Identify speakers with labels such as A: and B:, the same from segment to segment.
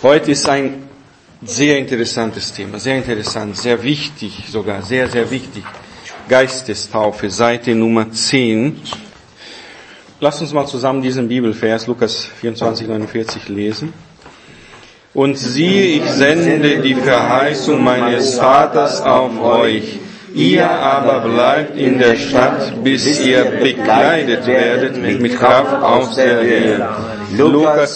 A: Heute ist ein sehr interessantes Thema, sehr interessant, sehr wichtig sogar, sehr, sehr wichtig. Geistestaufe, Seite Nummer 10. Lasst uns mal zusammen diesen Bibelvers, Lukas 24,49 lesen. Und siehe, ich sende die Verheißung meines Vaters auf euch. Ihr aber bleibt in der Stadt, bis ihr bekleidet werdet mit Kraft aus der Höhe. Lukas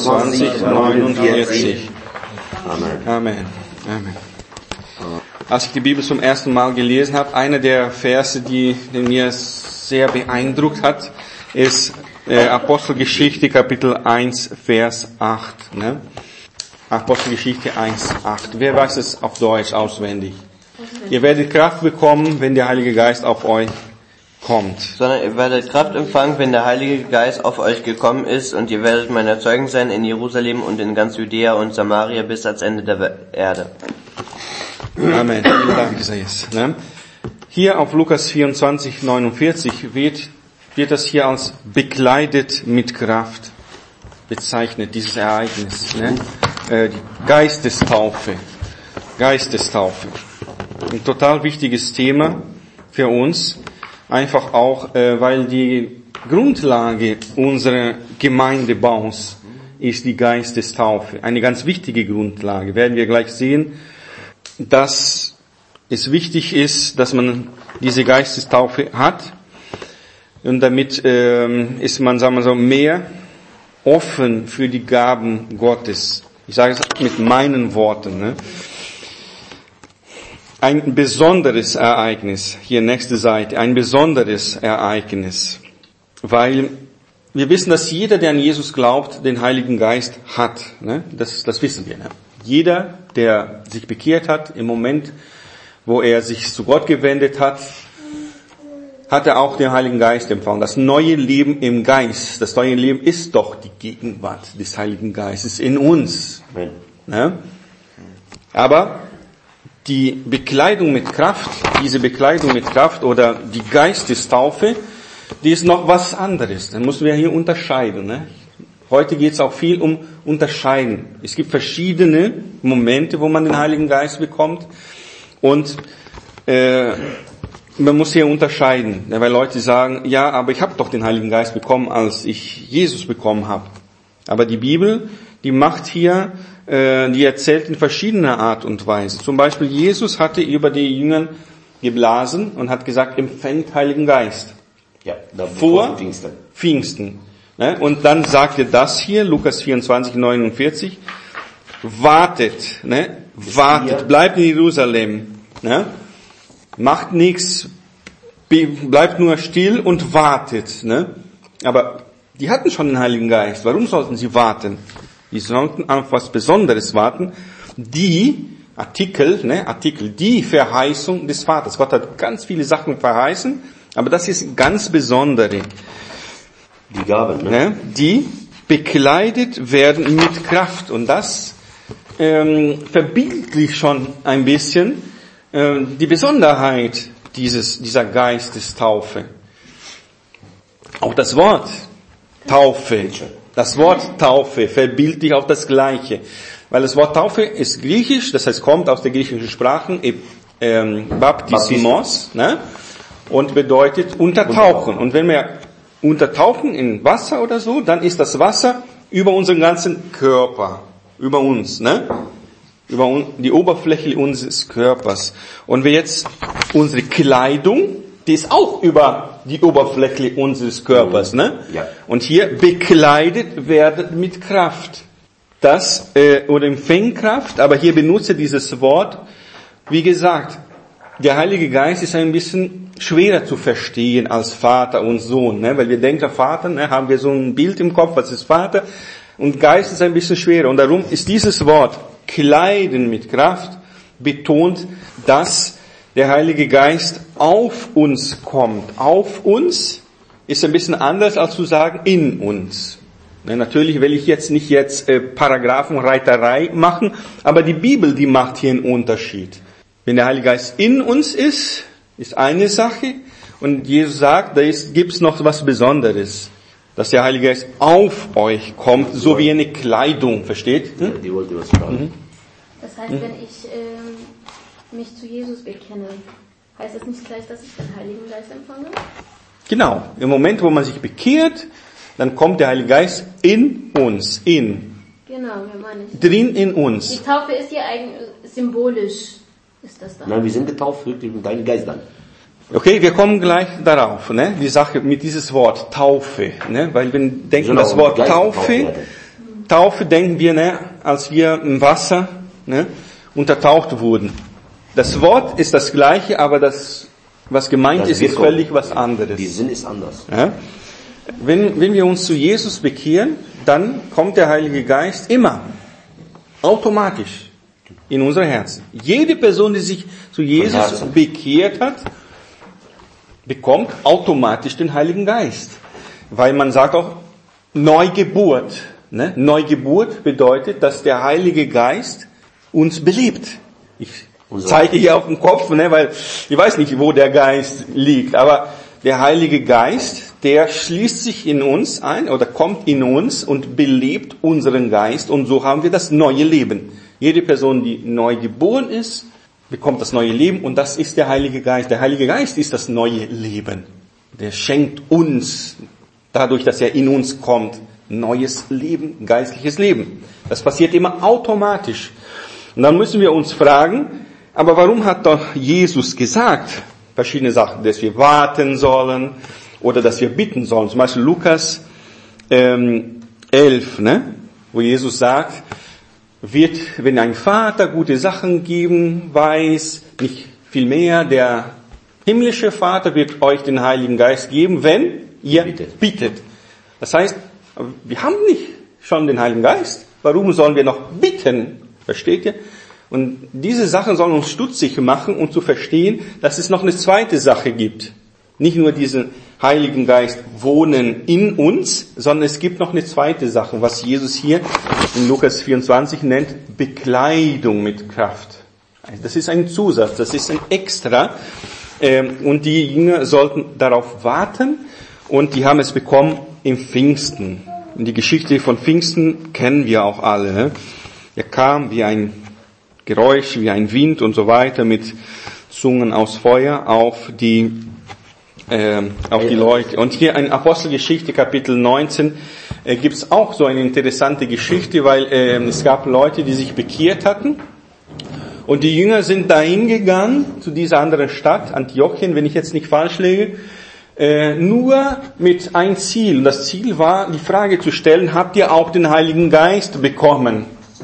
A: 24,49. Amen. Amen. Als ich die Bibel zum ersten Mal gelesen habe, einer der Verse, die mir sehr beeindruckt hat, ist Apostelgeschichte Kapitel 1, Vers 8. Ne? Apostelgeschichte 1, 8. Wer weiß es auf Deutsch auswendig? Ihr werdet Kraft bekommen, wenn der Heilige Geist auf euch kommt.
B: Sondern ihr werdet Kraft empfangen, wenn der Heilige Geist auf euch gekommen ist, und ihr werdet meine Zeugen sein in Jerusalem und in ganz Judäa und Samaria bis ans Ende der Erde.
A: Amen. Vielen Dank, Isaias. Hier auf Lukas 24,49 wird das hier als bekleidet mit Kraft bezeichnet, dieses Ereignis. Die Geistestaufe. Geistestaufe. Ein total wichtiges Thema für uns. Einfach auch, weil die Grundlage unserer Gemeindebaus ist die Geistestaufe. Eine ganz wichtige Grundlage. Werden wir gleich sehen, dass es wichtig ist, dass man diese Geistestaufe hat. Und damit ist man, sagen wir so, mehr offen für die Gaben Gottes. Ich sage es mit meinen Worten. Ne? Ein besonderes Ereignis, hier nächste Seite, ein besonderes Ereignis, weil wir wissen, dass jeder, der an Jesus glaubt, den Heiligen Geist hat. Ne? Das wissen wir. Ne? Jeder, der sich bekehrt hat, im Moment, wo er sich zu Gott gewendet hat, hat er auch den Heiligen Geist empfangen. Das neue Leben im Geist, das neue Leben ist doch die Gegenwart des Heiligen Geistes in uns. Ne? Aber die Bekleidung mit Kraft, diese Bekleidung mit Kraft oder die Geistestaufe, die ist noch was anderes. Dann müssen wir hier unterscheiden. Ne? Heute geht es auch viel um Unterscheiden. Es gibt verschiedene Momente, wo man den Heiligen Geist bekommt, und man muss hier unterscheiden, weil Leute sagen, ja, aber ich habe doch den Heiligen Geist bekommen, als ich Jesus bekommen habe. Aber die Bibel, die macht hier, die erzählt in verschiedener Art und Weise. Zum Beispiel Jesus hatte über die Jünger geblasen und hat gesagt, empfängt Heiligen Geist.
C: Ja,
A: vor Pfingsten. Ne? Und dann sagt er das hier, Lukas 24,49, wartet, ne? Wartet, bleibt in Jerusalem, ne? Macht nichts, bleibt nur still und wartet. Ne? Aber die hatten schon den Heiligen Geist. Warum sollten sie warten? Die sollten auf was Besonderes warten. Die die Verheißung des Vaters. Gott hat ganz viele Sachen verheißen, aber das ist ganz besondere.
C: Die Gaben,
A: ne? Die bekleidet werden mit Kraft. Und das verbildlicht schon ein bisschen die Besonderheit dieser Geistestaufe. Auch das Wort Taufe verbildlicht auch das Gleiche. Weil das Wort Taufe ist griechisch, das heißt kommt aus der griechischen Sprache, Baptismos, ne? Und bedeutet untertauchen. Und wenn wir untertauchen in Wasser oder so, dann ist das Wasser über unseren ganzen Körper, über uns, ne? Über die Oberfläche unseres Körpers. Und wir jetzt unsere Kleidung, die ist auch über die Oberfläche unseres Körpers, ne?
C: Ja.
A: Und hier bekleidet werden mit Kraft. Das, oder empfängt Kraft, aber hier benutze dieses Wort, wie gesagt, der Heilige Geist ist ein bisschen schwerer zu verstehen als Vater und Sohn, ne? Weil wir denken, Vater, ne, haben wir so ein Bild im Kopf, was ist Vater? Und Geist ist ein bisschen schwerer. Und darum ist dieses Wort Kleiden mit Kraft betont, dass der Heilige Geist auf uns kommt. Auf uns ist ein bisschen anders als zu sagen in uns. Natürlich will ich jetzt nicht Paragraphenreiterei machen, aber die Bibel, die macht hier einen Unterschied. Wenn der Heilige Geist in uns ist eine Sache, und Jesus sagt, da gibt's noch was Besonderes. dass der Heilige Geist auf euch kommt, so wie eine Kleidung, versteht?
C: Die wollte was fragen.
D: Das heißt, wenn ich mich zu Jesus bekenne, heißt das nicht gleich, dass ich den Heiligen Geist empfange?
A: Genau. Im Moment, wo man sich bekehrt, dann kommt der Heilige Geist in uns,
D: Genau, wie meine ich.
A: drin in uns.
D: Die Taufe ist ja eigentlich symbolisch, ist das dann?
C: Nein, wir sind getauft wirklich mit deinem Geist dann.
A: Okay, wir kommen gleich darauf, ne? Die Sache mit dieses Wort Taufe, ne? Weil wir denken,
C: Genau,
A: das Wort
C: Geist getauft
A: Taufe,
C: werden.
A: Taufe denken wir, ne? Als wir im Wasser, ne? Untertaucht wurden. Das Wort ist das gleiche, aber das, was gemeint
C: Das
A: ist, ist
C: Wirkung.
A: völlig was anderes.
C: Die Sinn ist anders.
A: Ja? Wenn wir uns zu Jesus bekehren, dann kommt der Heilige Geist immer, automatisch, in unser Herzen. Jede Person, die sich zu Jesus
C: Herzen.
A: bekehrt hat, bekommt automatisch den Heiligen Geist. Weil man sagt auch Neugeburt. Ne? Neugeburt bedeutet, dass der Heilige Geist uns belebt. Ich zeige hier auf den Kopf, ne? Weil ich weiß nicht, wo der Geist liegt, aber der Heilige Geist, der schließt sich in uns ein oder kommt in uns und belebt unseren Geist, und so haben wir das neue Leben. Jede Person, die neu geboren ist, bekommt das neue Leben, und das ist der Heilige Geist. Der Heilige Geist ist das neue Leben. Der schenkt uns, dadurch, dass er in uns kommt, neues Leben, geistliches Leben. Das passiert immer automatisch. Und dann müssen wir uns fragen, aber warum hat doch Jesus gesagt, verschiedene Sachen, dass wir warten sollen oder dass wir bitten sollen. Zum Beispiel Lukas 11, ne? Wo Jesus sagt, wird, wenn ein Vater gute Sachen geben weiß, nicht viel mehr, der himmlische Vater wird euch den Heiligen Geist geben, wenn ihr bittet. Das heißt, wir haben nicht schon den Heiligen Geist. Warum sollen wir noch bitten? Versteht ihr? Und diese Sachen sollen uns stutzig machen, um zu verstehen, dass es noch eine zweite Sache gibt. Nicht nur diesen Heiligen Geist wohnen in uns, sondern es gibt noch eine zweite Sache, was Jesus hier in Lukas 24 nennt, Bekleidung mit Kraft. Das ist ein Zusatz, das ist ein Extra. Und die Jünger sollten darauf warten, und die haben es bekommen im Pfingsten. Und die Geschichte von Pfingsten kennen wir auch alle. Ne? Er kam wie ein Geräusch, wie ein Wind und so weiter, mit Zungen aus Feuer auf die Leute. Und hier in Apostelgeschichte Kapitel 19 gibt's auch so eine interessante Geschichte, weil es gab Leute, die sich bekehrt hatten, und die Jünger sind dahin gegangen zu dieser anderen Stadt, Antiochien, wenn ich jetzt nicht falsch liege, nur mit ein Ziel. Und das Ziel war, die Frage zu stellen, habt ihr auch den Heiligen Geist bekommen?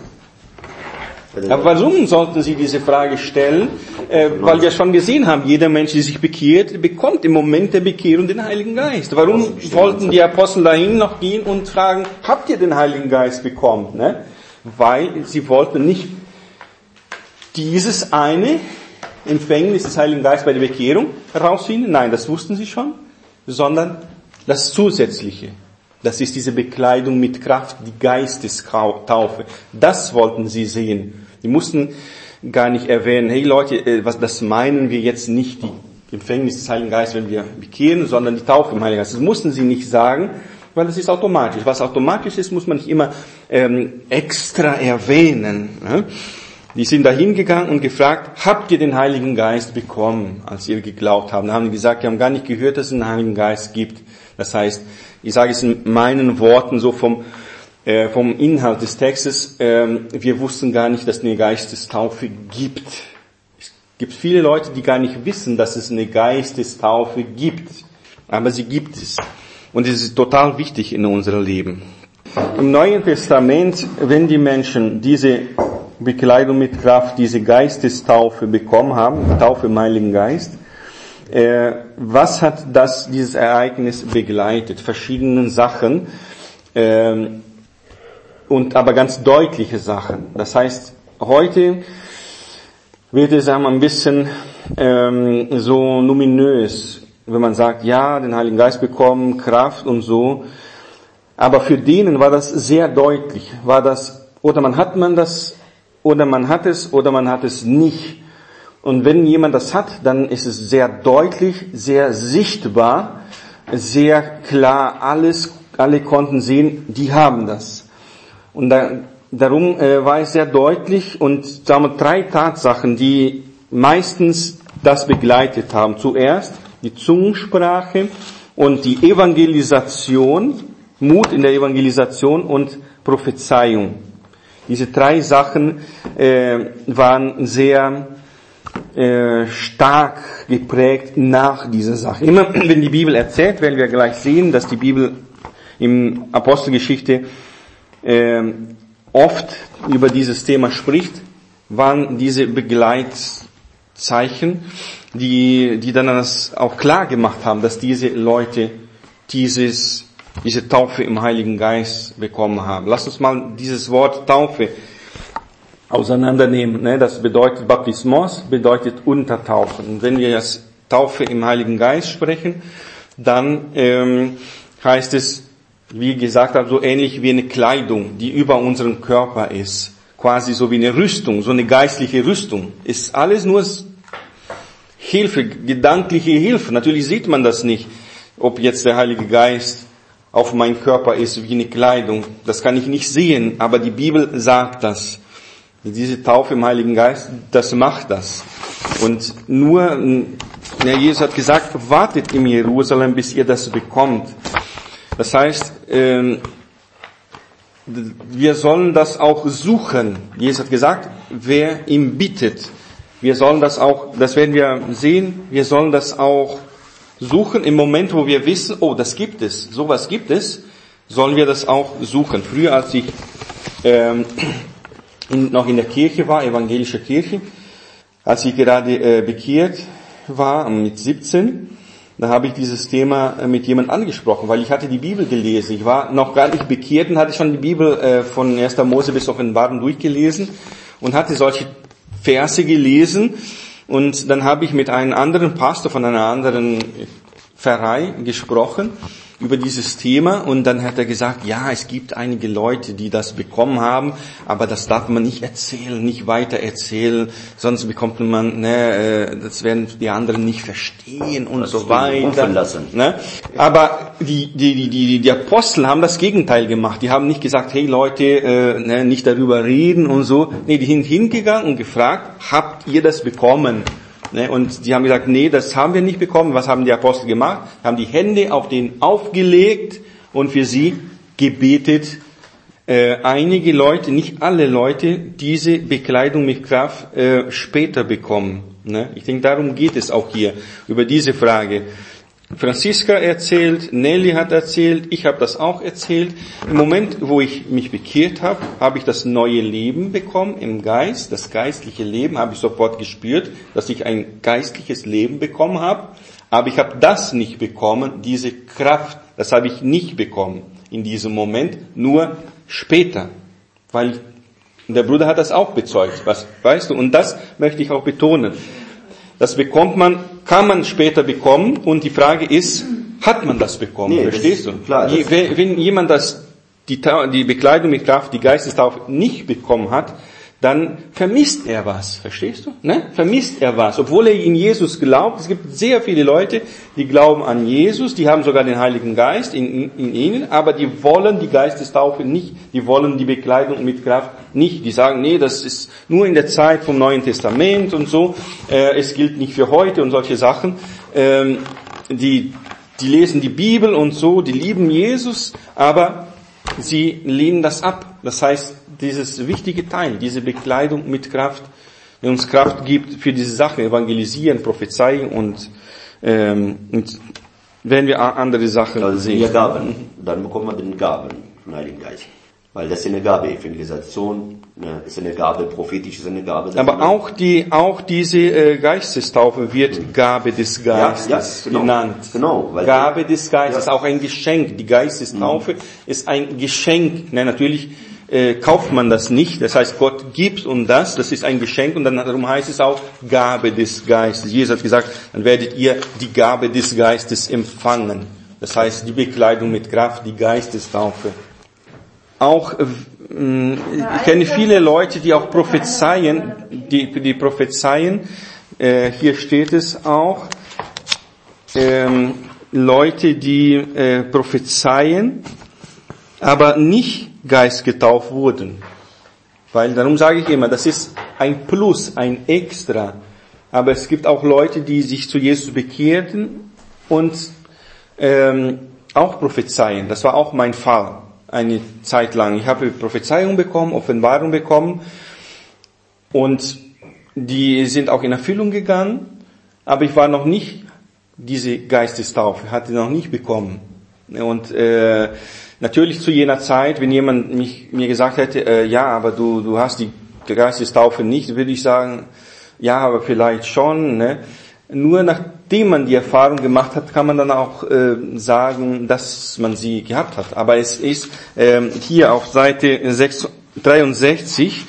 A: Aber warum sollten sie diese Frage stellen? Weil wir schon gesehen haben, jeder Mensch, der sich bekehrt, bekommt im Moment der Bekehrung den Heiligen Geist. Warum wollten die Apostel dahin noch gehen und fragen, habt ihr den Heiligen Geist bekommen? Ne? Weil sie wollten nicht dieses eine Empfängnis des Heiligen Geistes bei der Bekehrung herausfinden. Nein, das wussten sie schon, sondern das Zusätzliche. Das ist diese Bekleidung mit Kraft, die Geistestaufe. Das wollten sie sehen. Die mussten gar nicht erwähnen, hey Leute, das meinen wir jetzt nicht, die Empfängnis des Heiligen Geistes, wenn wir bekehren, sondern die Taufe im Heiligen Geist. Das mussten sie nicht sagen, weil das ist automatisch. Was automatisch ist, muss man nicht immer extra erwähnen. Ne? Die sind da hingegangen und gefragt, habt ihr den Heiligen Geist bekommen, als ihr geglaubt habt? Da haben die gesagt, wir haben gar nicht gehört, dass es einen Heiligen Geist gibt. Das heißt, ich sage es in meinen Worten so vom Inhalt des Textes, wir wussten gar nicht, dass es eine Geistestaufe gibt. Es gibt viele Leute, die gar nicht wissen, dass es eine Geistestaufe gibt. Aber sie gibt es. Und es ist total wichtig in unserem Leben. Im Neuen Testament, wenn die Menschen diese Bekleidung mit Kraft, diese Geistestaufe bekommen haben, Taufe im Heiligen Geist, was hat dieses Ereignis begleitet? Verschiedene Sachen, und aber ganz deutliche Sachen. Das heißt, heute wird es ein bisschen so luminös, wenn man sagt, ja, den Heiligen Geist bekommen, Kraft und so. Aber für denen war das sehr deutlich. War das, oder man hat es, oder man hat es nicht. Und wenn jemand das hat, dann ist es sehr deutlich, sehr sichtbar, sehr klar, alles alle konnten sehen, die haben das. Und darum war es sehr deutlich und sagen wir 3 Tatsachen, die meistens das begleitet haben. Zuerst die Zungensprache und die Evangelisation, Mut in der Evangelisation und Prophezeiung. Diese 3 Sachen waren sehr stark geprägt nach dieser Sache. Immer wenn die Bibel erzählt, werden wir gleich sehen, dass die Bibel im Apostelgeschichte oft über dieses Thema spricht, waren diese Begleitzeichen, die dann das auch klar gemacht haben, dass diese Leute diese Taufe im Heiligen Geist bekommen haben. Lasst uns mal dieses Wort Taufe auseinandernehmen. Das bedeutet, Baptismos bedeutet Untertauchen. Und wenn wir jetzt Taufe im Heiligen Geist sprechen, dann heißt es, wie gesagt habe, so ähnlich wie eine Kleidung, die über unseren Körper ist. Quasi so wie eine Rüstung, so eine geistliche Rüstung. Ist alles nur Hilfe, gedankliche Hilfe. Natürlich sieht man das nicht, ob jetzt der Heilige Geist auf meinem Körper ist wie eine Kleidung. Das kann ich nicht sehen, aber die Bibel sagt das. Diese Taufe im Heiligen Geist, das macht das. Und nur, Jesus hat gesagt, wartet in Jerusalem, bis ihr das bekommt. Das heißt, wir sollen das auch suchen. Jesus hat gesagt, wer ihm bittet. Wir sollen das auch, das werden wir sehen, wir sollen das auch suchen im Moment, wo wir wissen, oh, das gibt es, sowas gibt es, sollen wir das auch suchen. Früher, als ich noch in der Kirche war, evangelische Kirche, als ich gerade bekehrt war, mit 17, da habe ich dieses Thema mit jemandem angesprochen, weil ich hatte die Bibel gelesen. Ich war noch gar nicht bekehrt und hatte schon die Bibel von 1. Mose bis Offenbarung durchgelesen und hatte solche Verse gelesen. Und dann habe ich mit einem anderen Pastor von einer anderen Pfarrei gesprochen über dieses Thema und dann hat er gesagt, ja, es gibt einige Leute, die das bekommen haben, aber das darf man nicht erzählen, nicht weiter erzählen, sonst bekommt man, das werden die anderen nicht verstehen und so weiter. Ne? Aber die Apostel haben das Gegenteil gemacht. Die haben nicht gesagt, hey Leute, nicht darüber reden und so. Nee, die sind hingegangen und gefragt, habt ihr das bekommen? Und die haben gesagt, nee, das haben wir nicht bekommen. Was haben die Apostel gemacht? Haben die Hände auf den aufgelegt und für sie gebetet. Einige Leute, nicht alle Leute, diese Bekleidung mit Kraft später bekommen. Ich denke, darum geht es auch hier, über diese Frage. Franziska erzählt, Nelly hat erzählt, ich habe das auch erzählt. Im Moment, wo ich mich bekehrt habe, habe ich das neue Leben bekommen im Geist. Das geistliche Leben habe ich sofort gespürt, dass ich ein geistliches Leben bekommen habe. Aber ich habe das nicht bekommen, diese Kraft, das habe ich nicht bekommen in diesem Moment, nur später. Weil der Bruder hat das auch bezeugt, weißt du, und das möchte ich auch betonen. Das bekommt man, kann man später bekommen und die Frage ist, hat man das bekommen? Nee, verstehst du? Klar, wenn jemand die Bekleidung mit Kraft, die Geistestaufe nicht bekommen hat, dann vermisst er was, verstehst du? Vermisst er was, obwohl er in Jesus glaubt. Es gibt sehr viele Leute, die glauben an Jesus, die haben sogar den Heiligen Geist in ihnen, aber die wollen die Geistestaufe nicht, die wollen die Bekleidung mit Kraft nicht. Die sagen, nee, das ist nur in der Zeit vom Neuen Testament und so, es gilt nicht für heute und solche Sachen. Die lesen die Bibel und so, die lieben Jesus, aber sie lehnen das ab. Das heißt, dieses wichtige Teil, diese Bekleidung mit Kraft, die uns Kraft gibt für diese Sachen, evangelisieren, prophezeien und werden wir andere Sachen sehen.
C: Ja, Gaben. Dann bekommt man den Gaben vom Heiligen Geist. Weil das ist eine Gabe, Evangelisation, ist eine Gabe, prophetisch ist eine Gabe.
A: Aber auch diese Geistestaufe wird Gabe des Geistes genannt.
C: Genau. Weil
A: Gabe des Geistes, auch ein Geschenk. Die Geistestaufe ist ein Geschenk. Natürlich kauft man das nicht. Das heißt, Gott gibt uns das ist ein Geschenk und dann darum heißt es auch Gabe des Geistes. Jesus hat gesagt, dann werdet ihr die Gabe des Geistes empfangen. Das heißt, die Bekleidung mit Kraft, die Geistestaufe. Auch ich kenne viele Leute, die auch prophezeien, die prophezeien. Hier steht es auch, Leute, die prophezeien aber nicht Geist getauft wurden. Weil, darum sage ich immer, das ist ein Plus, ein Extra. Aber es gibt auch Leute, die sich zu Jesus bekehrten und auch prophezeien. Das war auch mein Fall, eine Zeit lang. Ich habe Prophezeiung bekommen, Offenbarung bekommen und die sind auch in Erfüllung gegangen, aber ich war noch nicht diese Geistestaufe, hatte noch nicht bekommen. Und natürlich zu jener Zeit, wenn jemand mir gesagt hätte, ja, aber du hast die Geistestaufe nicht, würde ich sagen, ja, aber vielleicht schon. Ne? Nur nachdem man die Erfahrung gemacht hat, kann man dann auch sagen, dass man sie gehabt hat. Aber es ist hier auf Seite 63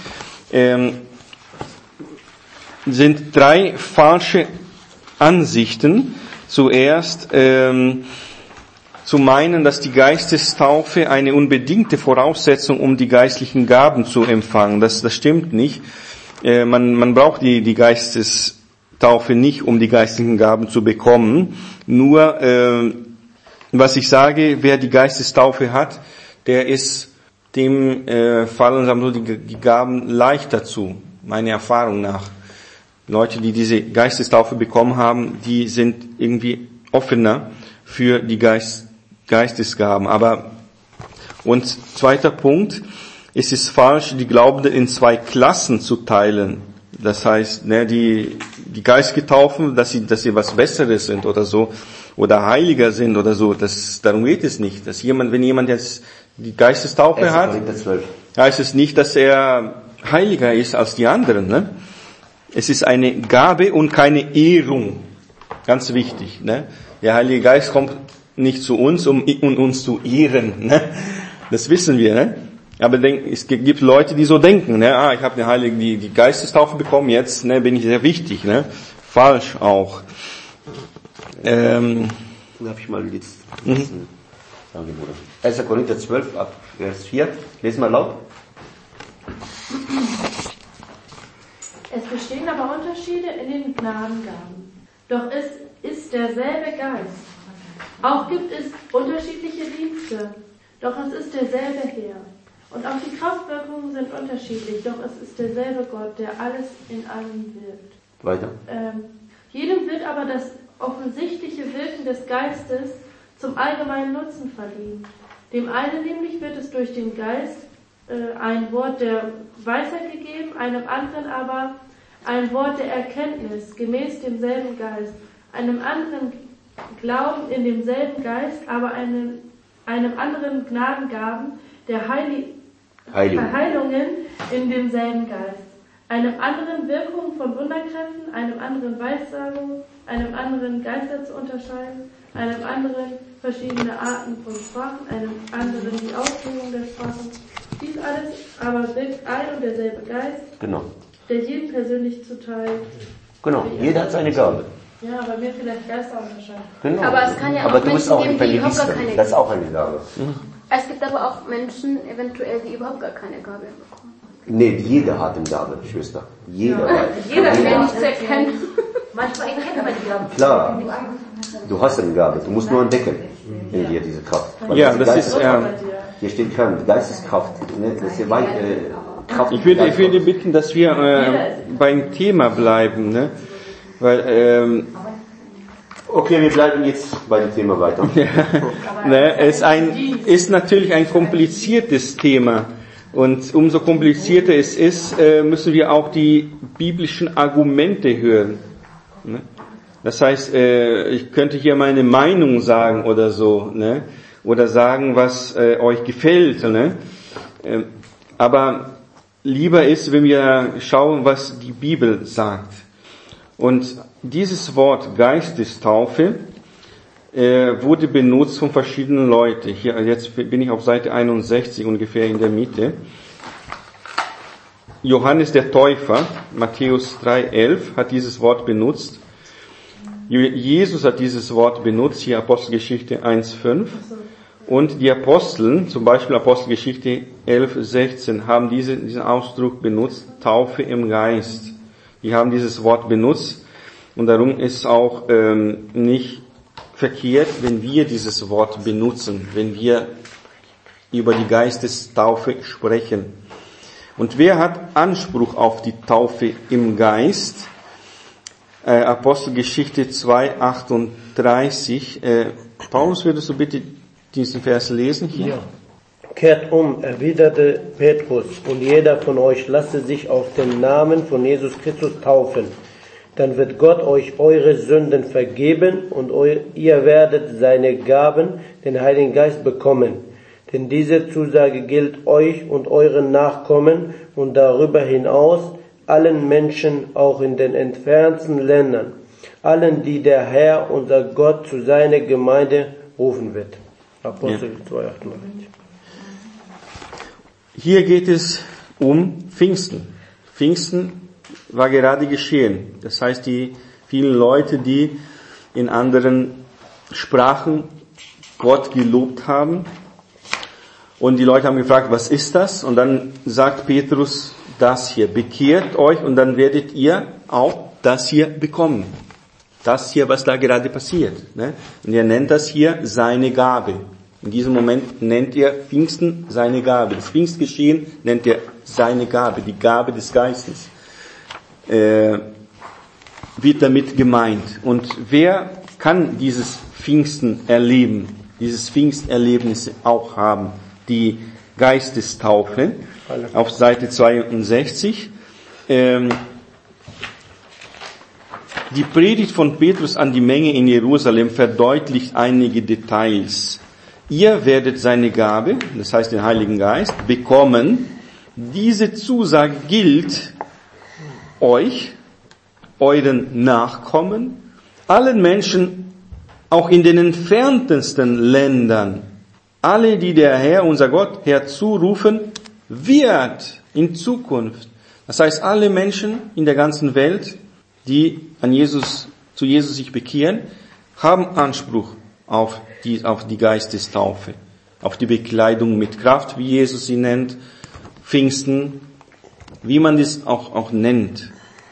A: sind 3 falsche Ansichten. Zuerst zu meinen, dass die Geistestaufe eine unbedingte Voraussetzung, um die geistlichen Gaben zu empfangen. Das stimmt nicht. Man braucht die Geistestaufe nicht, um die geistlichen Gaben zu bekommen. Nur, was ich sage, wer die Geistestaufe hat, der ist dem fallen die Gaben leichter zu, meiner Erfahrung nach. Leute, die diese Geistestaufe bekommen haben, die sind irgendwie offener für die Geistesgaben. Und zweiter Punkt, es ist falsch, die Glaubenden in 2 Klassen zu teilen. Das heißt, die Geistgetauften, dass sie was Besseres sind oder so, oder heiliger sind oder so. Darum geht es nicht. Wenn jemand jetzt die Geistestaufe hat, heißt es nicht, dass er heiliger ist als die anderen, ne? Es ist eine Gabe und keine Ehrung. Ganz wichtig, ne? Der Heilige Geist kommt nicht zu uns, um uns zu ehren, ne? Das wissen wir, ne? Aber es gibt Leute, die so denken, ne? Ich habe die Geistestaufe bekommen, jetzt, ne, bin ich sehr wichtig, ne? Falsch auch.
C: Darf ich mal jetzt sagen, Bruder? 1. Korinther 12, ab Vers 4. Lesen wir laut.
E: Es bestehen aber Unterschiede in den Gnadengaben. Doch es ist derselbe Geist. Auch gibt es unterschiedliche Dienste. Doch es ist derselbe Herr. Und auch die Kraftwirkungen sind unterschiedlich. Doch es ist derselbe Gott, der alles in allem wirkt.
C: Weiter.
E: Jedem wird aber das offensichtliche Wirken des Geistes zum allgemeinen Nutzen verliehen. Dem einen nämlich wird es durch den Geist ein Wort der Weisheit gegeben, einem anderen aber ein Wort der Erkenntnis, gemäß demselben Geist, einem anderen Glauben in demselben Geist, aber einem anderen Gnadengaben der Heilungen in demselben Geist, einem anderen Wirkung von Wunderkräften, einem anderen Weissagung, einem anderen Geister zu unterscheiden, einem anderen verschiedene Arten von Sprachen, einem anderen die Auslegung der Sprachen. Dies alles aber wirkt ein und derselbe Geist,
C: genau,
E: der jedem persönlich zuteil.
C: Genau, jeder hat seine Gabe.
E: Ja, aber mir vielleicht Geister unterscheiden.
C: Genau.
D: Aber es kann ja
C: aber
D: auch
C: du bist
D: Menschen
C: auch
D: geben, die überhaupt gar
C: Evangelistin.
D: keine
C: Das ist auch eine Gabe.
D: Es gibt aber auch Menschen, eventuell, die überhaupt gar keine Gabe bekommen.
C: Nee, jeder hat eine Gabe, Schwester. Jeder.
E: Ja.
D: Jeder ist ja nicht zu erkennen.
F: Manchmal erkennt man die Gabe.
C: Klar, du hast eine Gabe, du musst nur entdecken in dir diese Kraft. Weil
A: Ja,
C: diese
A: das ist,
C: hier steht kein Geisteskraft, ne? Das ist ja Kraft.
A: ich würde bitten, dass wir beim Thema bleiben, ne? Weil,
C: okay, wir bleiben jetzt bei dem Thema weiter.
A: ne, es ist natürlich ein kompliziertes Thema. Und umso komplizierter es ist, müssen wir auch die biblischen Argumente hören. Ne? Das heißt, ich könnte hier meine Meinung sagen oder so, ne? Oder sagen, was euch gefällt. Ne? Aber lieber ist, wenn wir schauen, was die Bibel sagt. Und dieses Wort Geistestaufe wurde benutzt von verschiedenen Leuten. Hier, jetzt bin ich auf Seite 61 ungefähr in der Mitte. Johannes der Täufer, Matthäus 3,11, hat dieses Wort benutzt. Jesus hat dieses Wort benutzt, hier Apostelgeschichte 1,5. Und die Aposteln, zum Beispiel Apostelgeschichte 11,16, haben diesen Ausdruck benutzt, Taufe im Geist. Die haben dieses Wort benutzt. Und darum ist auch nicht verkehrt, wenn wir dieses Wort benutzen, wenn wir über die Geistestaufe sprechen. Und wer hat Anspruch auf die Taufe im Geist? Apostelgeschichte 2,38. Paulus, würdest du bitte diesen Vers lesen hier?
G: Ja. Kehrt um, erwiderte Petrus, und jeder von euch lasse sich auf den Namen von Jesus Christus taufen. Dann wird Gott euch eure Sünden vergeben und ihr werdet seine Gaben, den Heiligen Geist, bekommen. Denn diese Zusage gilt euch und euren Nachkommen und darüber hinaus allen Menschen, auch in den entfernten Ländern, allen, die der Herr, unser Gott, zu seiner Gemeinde rufen wird. Apostel 2,38.
A: Hier geht es um Pfingsten. Pfingsten war gerade geschehen. Das heißt, die vielen Leute, die in anderen Sprachen Gott gelobt haben. Und die Leute haben gefragt, was ist das? Und dann sagt Petrus das hier, bekehrt euch und dann werdet ihr auch das hier bekommen. Das hier, was da gerade passiert. Ne? Und er nennt das hier seine Gabe. In diesem Moment nennt er Pfingsten seine Gabe. Das Pfingstgeschehen nennt er seine Gabe, die Gabe des Geistes. Wird damit gemeint. Und wer kann dieses Pfingsten erleben, dieses Pfingsterlebnis auch haben? Die Geistestaufe auf Seite 62. Die Predigt von Petrus an die Menge in Jerusalem verdeutlicht einige Details. Ihr werdet seine Gabe, das heißt den Heiligen Geist, bekommen. Diese Zusage gilt euch, euren Nachkommen, allen Menschen, auch in den entferntesten Ländern. Alle, die der Herr, unser Gott, herzurufen wird in Zukunft. Das heißt, alle Menschen in der ganzen Welt, die zu Jesus sich bekehren, haben Anspruch auf die Geistestaufe, auf die Bekleidung mit Kraft, wie Jesus sie nennt, Pfingsten, wie man das auch nennt.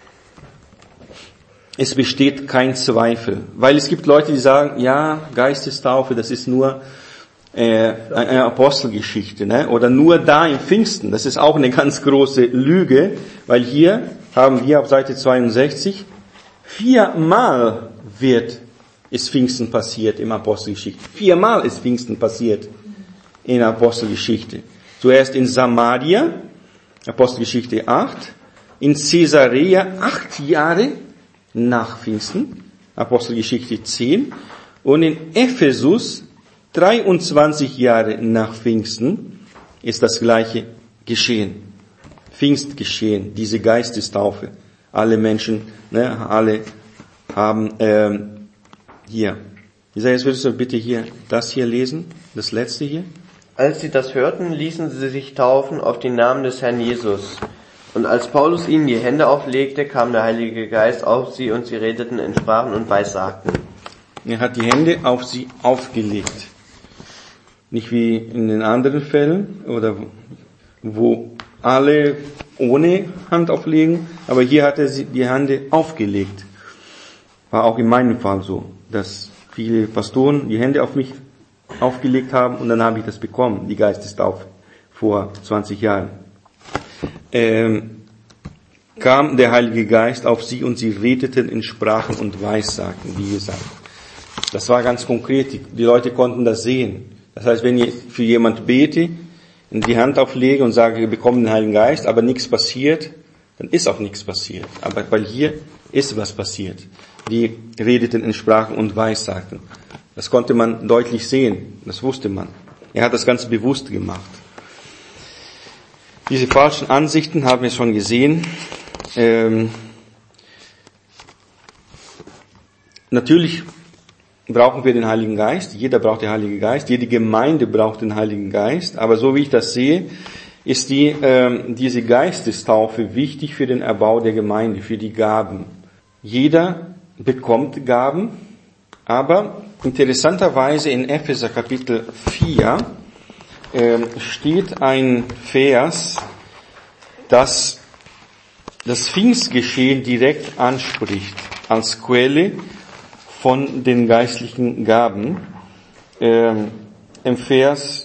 A: Es besteht kein Zweifel, weil es gibt Leute, die sagen, ja, Geistestaufe, das ist nur eine Apostelgeschichte, ne? Oder nur da im Pfingsten. Das ist auch eine ganz große Lüge, weil hier haben wir auf Seite 62 4-mal ist Pfingsten passiert im Apostelgeschichte. 4-mal ist Pfingsten passiert in der Apostelgeschichte. Zuerst in Samaria, Apostelgeschichte 8, in Caesarea 8 Jahre nach Pfingsten, Apostelgeschichte 10, und in Ephesus 23 Jahre nach Pfingsten ist das Gleiche geschehen. Pfingstgeschehen, diese Geistestaufe. Alle Menschen, alle haben hier. Jetzt würdest du bitte hier das hier lesen, das letzte hier.
B: Als sie das hörten, ließen sie sich taufen auf den Namen des Herrn Jesus. Und als Paulus ihnen die Hände auflegte, kam der Heilige Geist auf sie und sie redeten in Sprachen und Weissagten.
A: Er hat die Hände auf sie aufgelegt. Nicht wie in den anderen Fällen, oder wo alle ohne Hand auflegen, aber hier hat er die Hände aufgelegt. War auch in meinem Fall so, dass viele Pastoren die Hände auf mich aufgelegt haben und dann habe ich das bekommen, die Geistestaufe, vor 20 Jahren. Kam der Heilige Geist auf sie und sie redeten in Sprachen und Weissagten, wie gesagt. Das war ganz konkret, die Leute konnten das sehen. Das heißt, wenn ich für jemand bete, die Hand auflege und sage, wir bekommen den Heiligen Geist, aber nichts passiert, dann ist auch nichts passiert. Aber weil hier ist was passiert. Die redeten in Sprachen und Weissagten. Das konnte man deutlich sehen, das wusste man. Er hat das ganz bewusst gemacht. Diese falschen Ansichten haben wir schon gesehen. Natürlich brauchen wir den Heiligen Geist. Jeder braucht den Heiligen Geist. Jede Gemeinde braucht den Heiligen Geist. Aber so wie ich das sehe, ist diese Geistestaufe wichtig für den Erbau der Gemeinde, für die Gaben. Jeder bekommt Gaben, aber interessanterweise in Epheser Kapitel 4 steht ein Vers, das das Pfingstgeschehen direkt anspricht, als Quelle von den geistlichen Gaben. Im Vers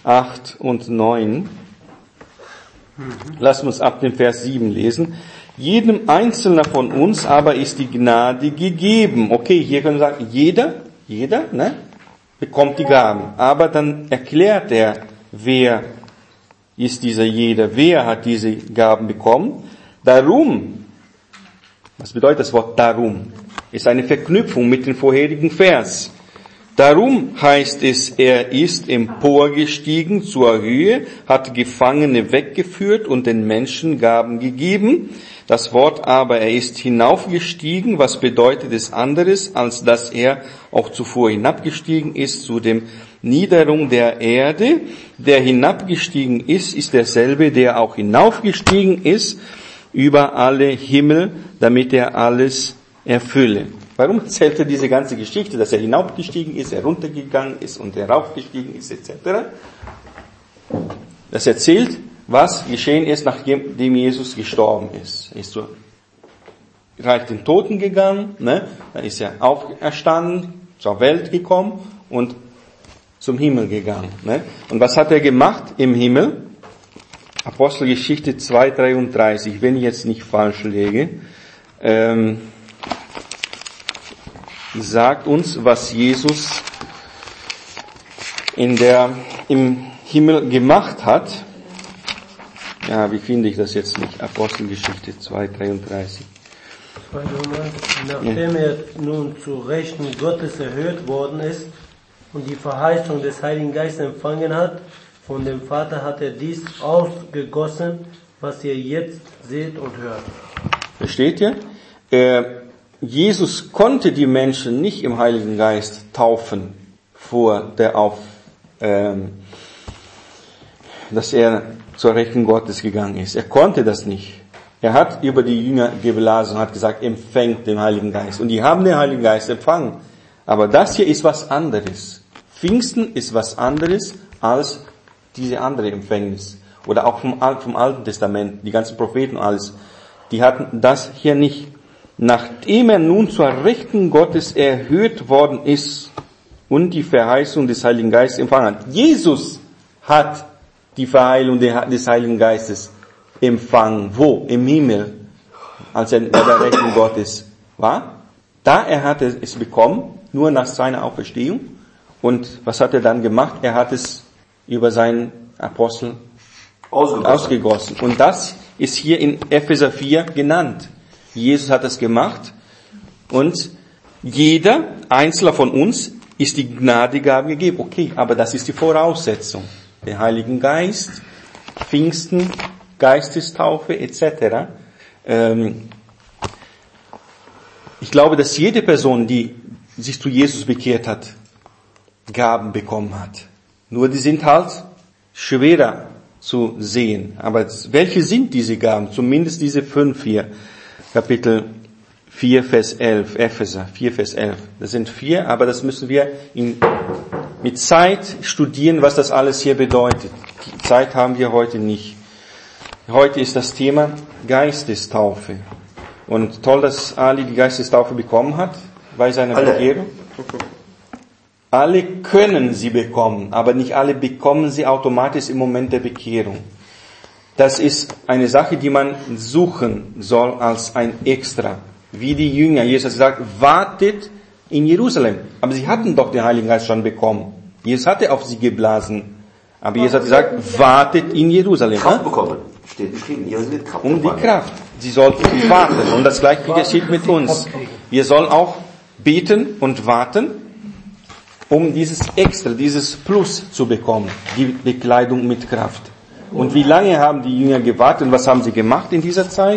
A: 8 und 9. Lassen wir uns ab dem Vers 7 lesen. Jedem Einzelnen von uns aber ist die Gnade gegeben. Okay, hier können wir sagen, jeder, ne, bekommt die Gaben. Aber dann erklärt er, wer ist dieser jeder, wer hat diese Gaben bekommen. Darum, was bedeutet das Wort darum? Ist eine Verknüpfung mit dem vorherigen Vers. Darum heißt es, er ist emporgestiegen zur Höhe, hat Gefangene weggeführt und den Menschen Gaben gegeben. Das Wort aber, er ist hinaufgestiegen, was bedeutet es anderes, als dass er auch zuvor hinabgestiegen ist zu dem Niederung der Erde. Der hinabgestiegen ist derselbe, der auch hinaufgestiegen ist über alle Himmel, damit er alles erfülle. Warum erzählt er diese ganze Geschichte, dass er hinaufgestiegen ist, er runtergegangen ist und er raufgestiegen ist, etc.? Das erzählt, was geschehen ist, nachdem Jesus gestorben ist. Er ist zur Reich den Toten gegangen, ne? Dann ist er auferstanden, zur Welt gekommen und zum Himmel gegangen. Ne? Und was hat er gemacht im Himmel? Apostelgeschichte 2,33, wenn ich jetzt nicht falsch lege, sagt uns, was Jesus im Himmel gemacht hat. Ja, wie finde ich das jetzt nicht? Apostelgeschichte 2,33.
G: Nachdem er nun zu Rechten Gottes erhöht worden ist und die Verheißung des Heiligen Geistes empfangen hat, von dem Vater hat er dies ausgegossen, was ihr jetzt seht und hört. Versteht
A: ihr? Jesus konnte die Menschen nicht im Heiligen Geist taufen, dass er zur Rechten Gottes gegangen ist. Er konnte das nicht. Er hat über die Jünger geblasen und hat gesagt, empfängt den Heiligen Geist. Und die haben den Heiligen Geist empfangen. Aber das hier ist was anderes. Pfingsten ist was anderes als diese andere Empfängnis. Oder auch vom Alten Testament, die ganzen Propheten und alles. Die hatten das hier nicht. Nachdem er nun zur Rechten Gottes erhöht worden ist und die Verheißung des Heiligen Geistes empfangen hat. Jesus hat die Verheißung des Heiligen Geistes empfangen. Wo? Im Himmel. Als er bei der Rechten Gottes war. Da er hatte es bekommen, nur nach seiner Auferstehung. Und was hat er dann gemacht? Er hat es über seinen Apostel ausgegossen. Und das ist hier in Epheser 4 genannt. Jesus hat das gemacht und jeder Einzelne von uns ist die Gnadegabe gegeben. Okay, aber das ist die Voraussetzung. Der Heiligen Geist, Pfingsten, Geistestaufe etc. Ich glaube, dass jede Person, die sich zu Jesus bekehrt hat, Gaben bekommen hat. Nur die sind halt schwerer zu sehen. Aber welche sind diese Gaben? Zumindest diese 5 hier. Kapitel 4, Vers 11, Epheser 4, Vers 11. Das sind 4, aber das müssen wir mit Zeit studieren, was das alles hier bedeutet. Die Zeit haben wir heute nicht. Heute ist das Thema Geistestaufe. Und toll, dass Ali die Geistestaufe bekommen hat bei seiner Bekehrung. Alle können sie bekommen, aber nicht alle bekommen sie automatisch im Moment der Bekehrung. Das ist eine Sache, die man suchen soll als ein Extra. Wie die Jünger. Jesus sagt, wartet in Jerusalem. Aber sie hatten doch den Heiligen Geist schon bekommen. Jesus hatte auf sie geblasen. Aber Jesus hat gesagt, wartet in Jerusalem.
C: Kraft bekommen. Steht geschrieben.
A: Um die Kraft. Sie sollten warten. Und das Gleiche geschieht mit uns. Wir sollen auch beten und warten, um dieses Extra, dieses Plus zu bekommen. Die Bekleidung mit Kraft. Und wie lange haben die Jünger gewartet und was haben sie gemacht in dieser Zeit?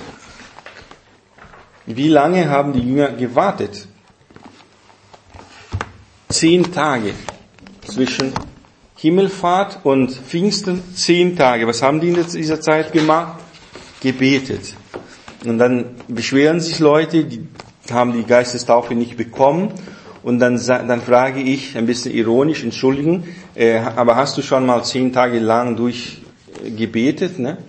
A: Wie lange haben die Jünger gewartet? 10 Tage. Zwischen Himmelfahrt und Pfingsten 10 Tage. Was haben die in dieser Zeit gemacht? Gebetet. Und dann beschweren sich Leute, die haben die Geistestaufe nicht bekommen. Und dann frage ich, ein bisschen ironisch, entschuldigen, aber hast du schon mal 10 Tage lang durchgebetet, ne?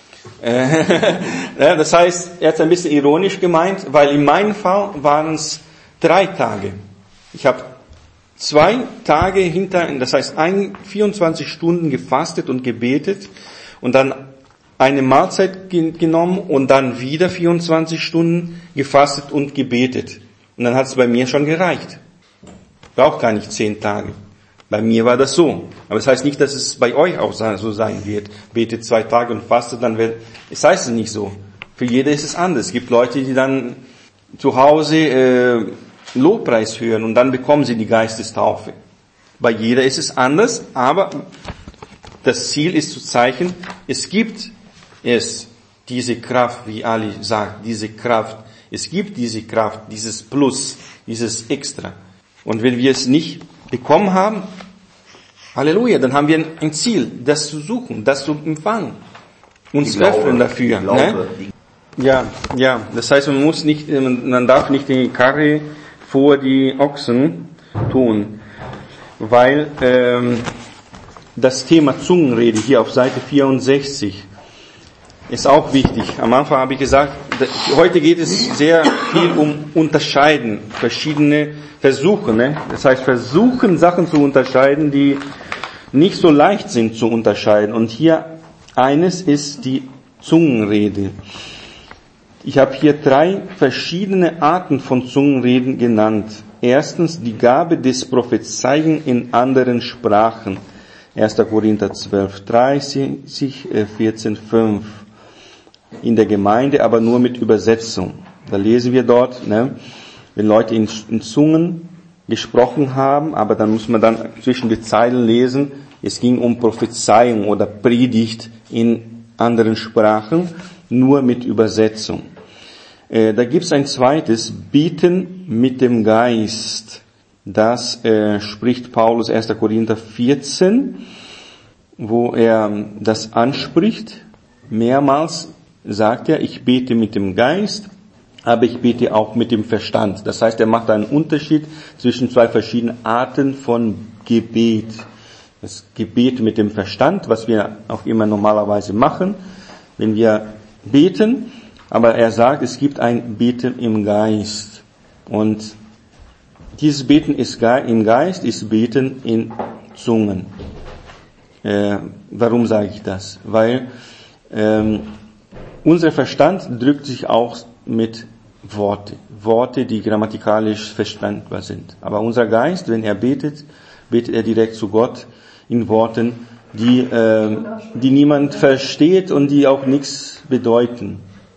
A: Das heißt, er hat es ein bisschen ironisch gemeint, weil in meinem Fall waren es 3 Tage. Ich habe 2 Tage das heißt 24 Stunden gefastet und gebetet und dann eine Mahlzeit genommen und dann wieder 24 Stunden gefastet und gebetet. Und dann hat es bei mir schon gereicht. Braucht gar nicht 10 Tage. Bei mir war das so. Aber das heißt nicht, dass es bei euch auch so sein wird. Betet 2 Tage und fastet, es heißt nicht so. Für jeder ist es anders. Es gibt Leute, die dann zu Hause Lobpreis hören und dann bekommen sie die Geistestaufe. Bei jeder ist es anders, aber das Ziel ist zu zeigen, es gibt diese Kraft, wie Ali sagt, diese Kraft. Es gibt diese Kraft, dieses Plus, dieses Extra. Und wenn wir es nicht bekommen haben, Halleluja, dann haben wir ein Ziel, das zu suchen, das zu empfangen. Uns öffnen dafür. Ne? Ja, das heißt, man darf nicht die Karre vor die Ochsen tun, weil das Thema Zungenrede hier auf Seite 64 ist auch wichtig. Am Anfang habe ich gesagt, heute geht es sehr viel um Unterscheiden, verschiedene Versuche. Ne? Das heißt, versuchen Sachen zu unterscheiden, die nicht so leicht sind zu unterscheiden. Und hier eines ist die Zungenrede. Ich habe hier 3 verschiedene Arten von Zungenreden genannt. Erstens die Gabe des Prophezeien in anderen Sprachen. 1. Korinther 12,30, 14,5. In der Gemeinde, aber nur mit Übersetzung. Da lesen wir dort, ne, wenn Leute in Zungen gesprochen haben, aber dann muss man dann zwischen die Zeilen lesen, es ging um Prophezeiung oder Predigt in anderen Sprachen, nur mit Übersetzung. Da gibt es ein zweites, Beten mit dem Geist. Das spricht Paulus 1. Korinther 14, wo er das anspricht. Mehrmals sagt er, ich bete mit dem Geist, aber ich bete auch mit dem Verstand. Das heißt, er macht einen Unterschied zwischen 2 verschiedenen Arten von Gebet. Das Gebet mit dem Verstand, was wir auch immer normalerweise machen, wenn wir beten, aber er sagt, es gibt ein Beten im Geist. Und dieses Beten im Geist ist Beten in Zungen. Warum sage ich das? Weil unser Verstand drückt sich auch mit Worte, die grammatikalisch verständbar sind. Aber unser Geist, wenn er betet, betet er direkt zu Gott in Worten, die niemand versteht und die auch nichts bedeuten.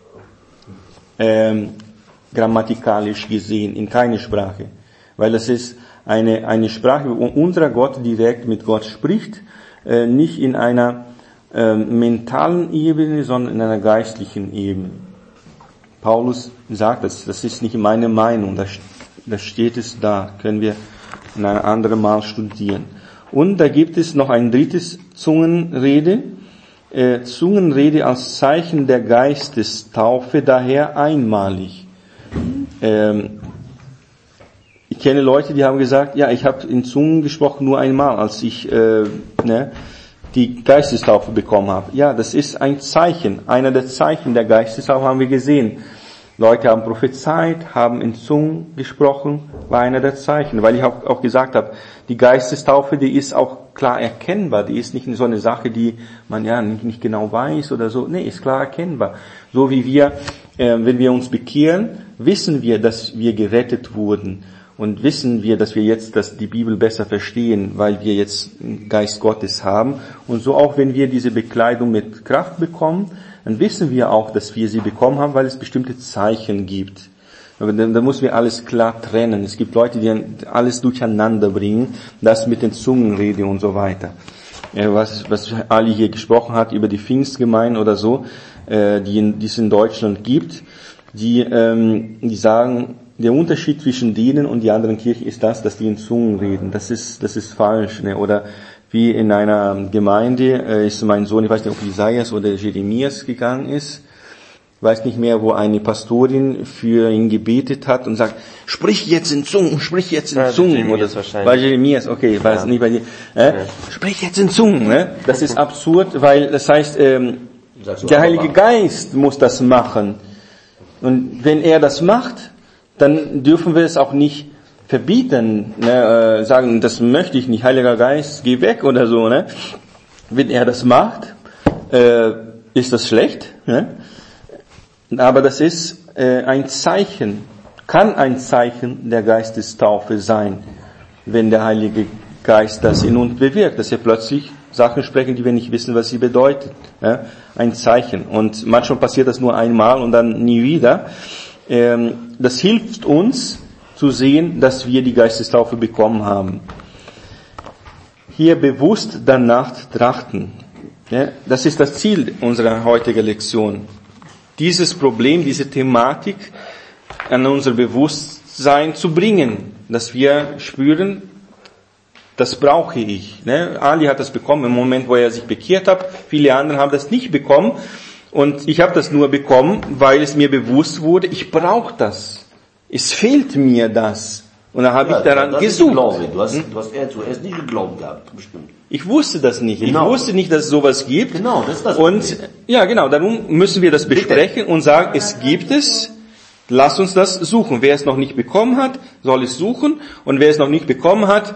A: Grammatikalisch gesehen, in keine Sprache. Weil das ist eine Sprache, wo unser Gott direkt mit Gott spricht, nicht in einer mentalen Ebene, sondern in einer geistlichen Ebene. Paulus sagt das ist nicht meine Meinung, da steht es da, können wir in einem anderen Mal studieren. Und da gibt es noch ein drittes Zungenrede, Zungenrede als Zeichen der Geistestaufe, daher einmalig. Ich kenne Leute, die haben gesagt, ja, ich habe in Zungen gesprochen nur einmal, als ich die Geistestaufe bekommen habe. Ja, das ist ein Zeichen. Einer der Zeichen der Geistestaufe haben wir gesehen. Leute haben prophezeit, haben in Zungen gesprochen, war einer der Zeichen. Weil ich auch gesagt habe, die Geistestaufe, die ist auch klar erkennbar. Die ist nicht so eine Sache, die man ja nicht genau weiß oder so. Nee, ist klar erkennbar. So wie wir, wenn wir uns bekehren, wissen wir, dass wir gerettet wurden. Und wissen wir, dass wir jetzt die Bibel besser verstehen, weil wir jetzt Geist Gottes haben. Und so auch, wenn wir diese Bekleidung mit Kraft bekommen, dann wissen wir auch, dass wir sie bekommen haben, weil es bestimmte Zeichen gibt. Aber da müssen wir alles klar trennen. Es gibt Leute, die alles durcheinander bringen, das mit den Zungenrede und so weiter. Was Ali hier gesprochen hat über die Pfingstgemeinden oder so, die es in Deutschland gibt, die sagen, der Unterschied zwischen denen und die anderen Kirchen ist dass die in Zungen reden. Das ist falsch, ne? Oder wie in einer Gemeinde ist mein Sohn, ich weiß nicht, ob Isaias oder Jeremias gegangen ist, weiß nicht mehr, wo eine Pastorin für ihn gebetet hat und sagt, sprich jetzt in Zungen oder so. Bei Jeremias, okay, weiß nicht bei dir. Sprich jetzt in Zungen, ne? Das ist absurd, weil das heißt, der Heilige Geist muss das machen. Und wenn er das macht, dann dürfen wir es auch nicht verbieten, ne, sagen, das möchte ich nicht, Heiliger Geist, geh weg oder so, ne? Wenn er das macht, ist das schlecht, ne? Aber das ist ein Zeichen, kann ein Zeichen der Geistestaufe sein, wenn der Heilige Geist das in uns bewirkt, dass er plötzlich Sachen sprechen, die wir nicht wissen, was sie bedeuten. Ja? Ein Zeichen. Und manchmal passiert das nur einmal und dann nie wieder. Das hilft uns zu sehen, dass wir die Geistestaufe bekommen haben. Hier bewusst danach trachten. Ja? Das ist das Ziel unserer heutigen Lektion. Dieses Problem, diese Thematik an unser Bewusstsein zu bringen, dass wir spüren, das brauche ich. Ne? Ali hat das bekommen im Moment, wo er sich bekehrt hat. Viele andere haben das nicht bekommen. Und ich habe das nur bekommen, weil es mir bewusst wurde, ich brauche das. Es fehlt mir das. Und dann habe ich daran gesucht.
C: Du hast zuerst nicht geglaubt gehabt, bestimmt.
A: Ich wusste das nicht.
C: Genau.
A: Ich wusste nicht, dass es sowas gibt.
C: Genau, das ist das
A: Und
C: Problem.
A: ja, genau, darum müssen wir das besprechen und sagen, es gibt es. Lass uns das suchen. Wer es noch nicht bekommen hat, soll es suchen. Und wer es noch nicht bekommen hat,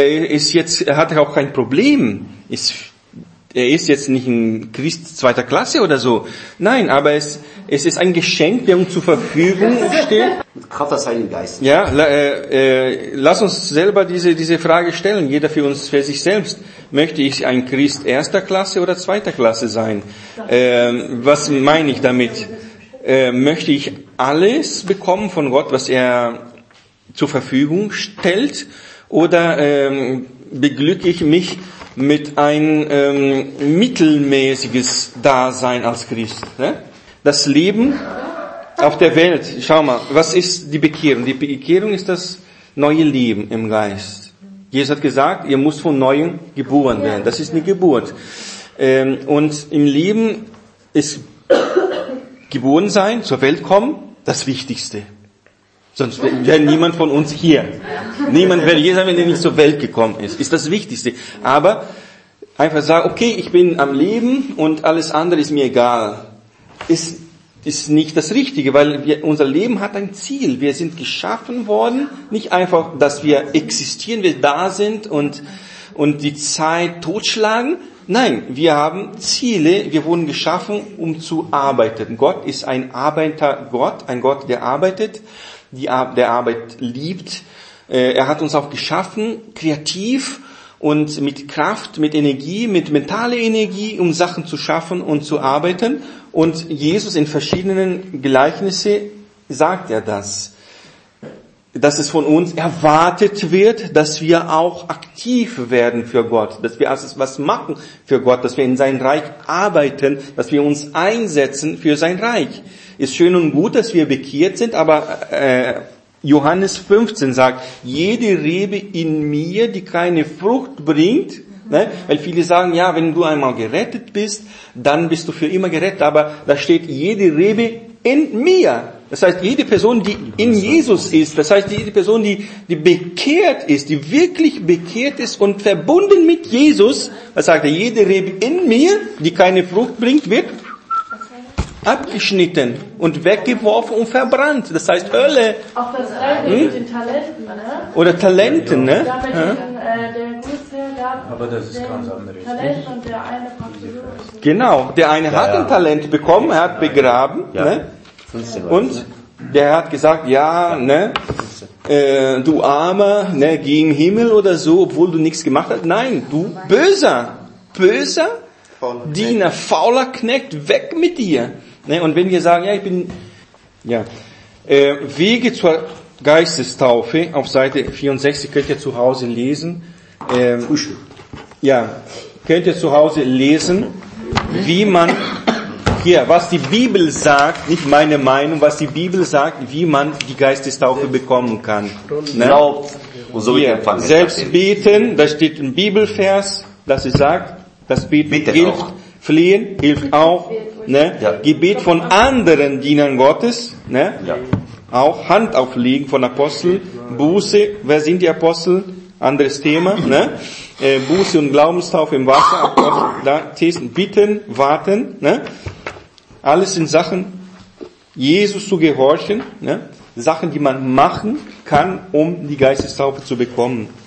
A: hat auch kein Problem. Er ist jetzt nicht ein Christ zweiter Klasse oder so. Nein, aber es ist ein Geschenk, der uns zur Verfügung steht.
C: Mit Kraft des Heiligen Geistes.
A: Ja, lass uns selber diese Frage stellen. Jeder für sich selbst. Möchte ich ein Christ erster Klasse oder zweiter Klasse sein? Was meine ich damit? Möchte ich alles bekommen von Gott, was er zur Verfügung stellt, oder beglücke ich mich mit ein mittelmäßiges Dasein als Christ? Ne? Das Leben auf der Welt, schau mal, was ist die Bekehrung? Die Bekehrung ist das neue Leben im Geist. Jesus hat gesagt, ihr müsst von Neuem geboren werden. Das ist eine Geburt. Und im Leben ist geboren sein, zur Welt kommen, das Wichtigste. Sonst wäre niemand von uns hier. Niemand wäre hier sein, wenn er nicht zur Welt gekommen ist. Ist das Wichtigste. Aber einfach sagen, okay, ich bin am Leben und alles andere ist mir egal. Ist nicht das Richtige, weil unser Leben hat ein Ziel. Wir sind geschaffen worden, nicht einfach, dass wir existieren, wir da sind und die Zeit totschlagen. Nein, wir haben Ziele, wir wurden geschaffen, um zu arbeiten. Gott ist ein Arbeitergott, ein Gott, der arbeitet, der Arbeit liebt. Er hat uns auch geschaffen, kreativ und mit Kraft, mit Energie, mit mentaler Energie, um Sachen zu schaffen und zu arbeiten. Und Jesus in verschiedenen Gleichnissen sagt er das. Dass es von uns erwartet wird, dass wir auch aktiv werden für Gott, dass wir also was machen für Gott, dass wir in sein Reich arbeiten, dass wir uns einsetzen für sein Reich. Ist schön und gut, dass wir bekehrt sind, aber Johannes 15 sagt, jede Rebe in mir, die keine Frucht bringt, ne? Weil viele sagen, ja, wenn du einmal gerettet bist, dann bist du für immer gerettet, aber da steht jede Rebe in mir. Das heißt, jede Person, die in Jesus ist, das heißt, jede Person, die bekehrt ist, die wirklich bekehrt ist und verbunden mit Jesus, was sagt er, jede Rebe in mir, die keine Frucht bringt, wird abgeschnitten und weggeworfen und verbrannt. Das heißt Hölle.
E: Auch das Gleiche mit den Talenten, ne?
A: Oder Talenten, ne?
E: Ja, mit der Gutsherr gab
H: Aber das ist ganz anderes.
E: Talent und der eine praktisch.
A: Genau, der eine hat ein Talent bekommen, er hat begraben, ne? Und der hat gesagt, ja, ne, du Armer, ne, geh im Himmel oder so, obwohl du nichts gemacht hast. Nein, du böser Diener, fauler Knecht, weg mit dir. Ne, und wenn wir sagen, ja, ich bin, ja, Wege zur Geistestaufe auf Seite 64 könnt ihr zu Hause lesen. Ja, könnt ihr zu Hause lesen, wie man hier, was die Bibel sagt, nicht meine Meinung, was die Bibel sagt, wie man die Geistestaufe bekommen kann. Ne?
C: Glaubt und so
A: Hier, selbst beten, da steht ein Bibelvers, das es sagt, das Beten hilft,
C: auch.
A: Flehen hilft auch, ne?
C: Ja.
A: Gebet von anderen Dienern Gottes, ne?
C: Ja.
A: Auch Hand auflegen von Aposteln, Buße, wer sind die Apostel? Anderes Thema, ne? Buße und Glaubenstaufe im Wasser, bitten, warten, ne? Alles sind Sachen, Jesus zu gehorchen, ne? Sachen, die man machen kann, um die Geistestaufe zu bekommen.